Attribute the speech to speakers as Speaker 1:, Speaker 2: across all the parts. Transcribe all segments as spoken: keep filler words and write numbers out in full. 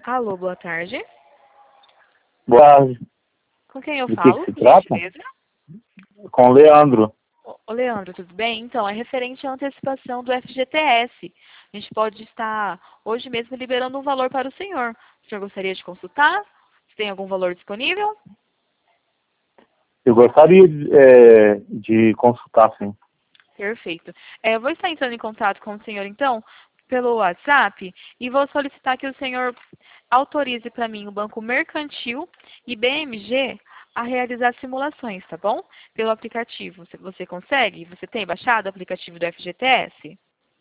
Speaker 1: Alô, boa tarde.
Speaker 2: Boa tarde.
Speaker 1: Com quem eu
Speaker 2: Do que
Speaker 1: falo,
Speaker 2: que se
Speaker 1: por
Speaker 2: trata?
Speaker 1: gentileza?
Speaker 2: Com o Leandro.
Speaker 1: Ô, ô, Leandro, tudo bem? Então, é referente à antecipação do F G T S. A gente pode estar hoje mesmo liberando um valor para o senhor. O senhor gostaria de consultar? Se tem algum valor disponível?
Speaker 2: Eu gostaria de, é, de consultar, sim.
Speaker 1: Perfeito. É, eu vou estar entrando em contato com o senhor, então, pelo WhatsApp e vou solicitar que o senhor autorize para mim o Banco Mercantil e B M G a realizar simulações, tá bom? Pelo aplicativo. Você, você consegue? Você tem baixado o aplicativo do F G T S?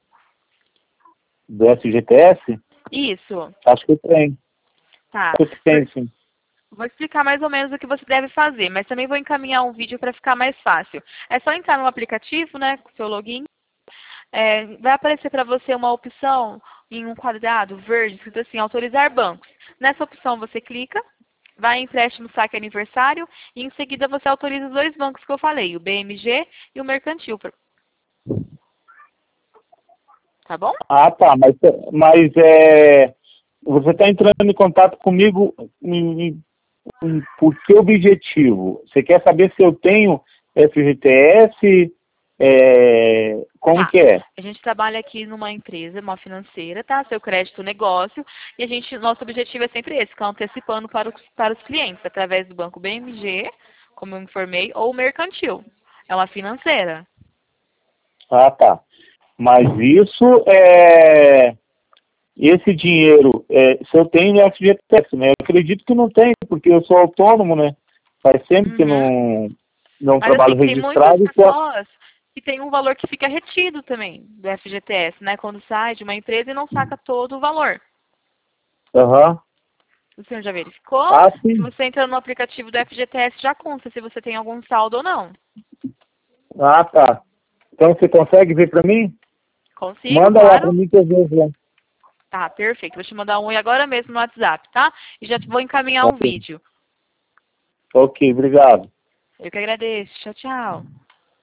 Speaker 2: Do F G T S?
Speaker 1: Isso.
Speaker 2: Acho que tem.
Speaker 1: Tá.
Speaker 2: Acho que tem, sim.
Speaker 1: Vou explicar mais ou menos o que você deve fazer, mas também vou encaminhar um vídeo para ficar mais fácil. É só entrar no aplicativo, né, com o seu login. É, vai aparecer para você uma opção em um quadrado verde, escrito assim, autorizar bancos. Nessa opção você clica, vai em empréstimo, saque aniversário, e em seguida você autoriza os dois bancos que eu falei, o B M G e o Mercantil. Tá bom?
Speaker 2: Ah, tá. Mas, mas é, você está entrando em contato comigo em, em, em, por que objetivo? Você quer saber se eu tenho F G T S? É, como
Speaker 1: Tá.
Speaker 2: que é?
Speaker 1: A gente trabalha aqui numa empresa, uma financeira, tá? Seu crédito negócio. E a gente, nosso objetivo é sempre esse, que é antecipando para os, para os clientes, através do banco B M G, como eu informei, ou Mercantil. É uma financeira.
Speaker 2: Ah, tá. Mas isso é... Esse dinheiro, é, se eu tenho no F G T S, né? Eu acredito que não tem, porque eu sou autônomo, né? Faz tempo que
Speaker 1: Uhum.
Speaker 2: não, não
Speaker 1: Mas assim,
Speaker 2: trabalho
Speaker 1: tem muitas
Speaker 2: registrado e só...
Speaker 1: pessoas que tem um valor que fica retido também do F G T S, né? Quando sai de uma empresa e não saca todo o valor.
Speaker 2: Aham.
Speaker 1: O senhor já verificou?
Speaker 2: Ah,
Speaker 1: Se
Speaker 2: sim.
Speaker 1: você entra no aplicativo do F G T S, já consta se você tem algum saldo ou não.
Speaker 2: Ah, tá. Então você consegue ver para mim?
Speaker 1: Consigo,
Speaker 2: Manda lá para
Speaker 1: claro.
Speaker 2: mim que eu vejo lá.
Speaker 1: Tá, perfeito. Vou te mandar um oi agora mesmo no WhatsApp, tá? E já te vou encaminhar um
Speaker 2: Ok,
Speaker 1: vídeo.
Speaker 2: ok, obrigado.
Speaker 1: Eu que agradeço. Tchau, tchau.